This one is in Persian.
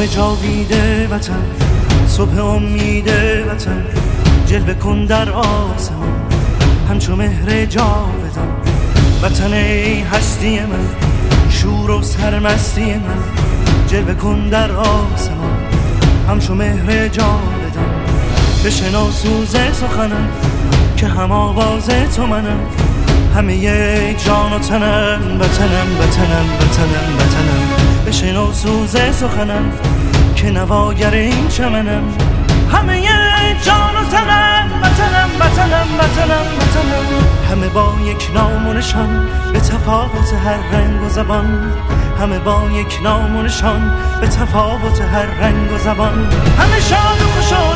نام جاوید وطن، صبح امید وطن، جلوه کن در آسمان همچو مهر جاودان. وطن ای هستی من، شور و سرمستی من، جلوه کن در آسمان همچو مهر جاودان. بشنو سوز سخنم که هم آواز تو منم، همه جان و تنم، وطنم وطنم وطنم وطنم. بشنو سوز سخنم که نواگر این چمنم، همه جان و تنم، وطنم وطنم وطنم وطنم. همه با یک نام و نشان به تفاوت هر رنگ و زبان، همه با یک نام و نشان به تفاوت هر رنگ و زبان. همه شاد و خوشا